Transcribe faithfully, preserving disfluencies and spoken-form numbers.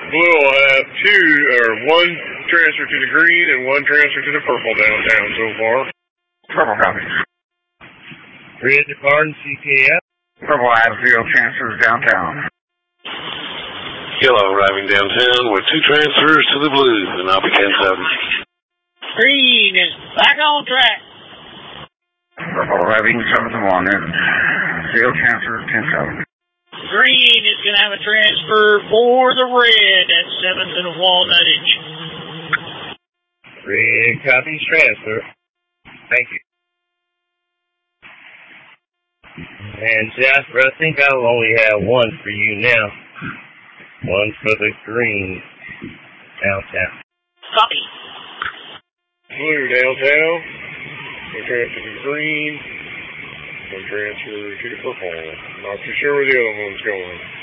Blue will have two, or one transfer to the green and one transfer to the purple downtown so far. Purple copy. Red departing C K F. Purple has zero transfers downtown. Yellow arriving downtown with two transfers to the blue, and I'll be ten seven. Green is back on track. Purple arriving seven to one and zero transfers ten seven. Green is going to have a transfer for the red at seventh and Walnuttage. Red copies transfer. Thank you. And Jasper, I think I'll only have one for you now. One for the green downtown. Copy. Blue downtown. One transfer to the green. One transfer to the purple. Not too sure where the other one's going.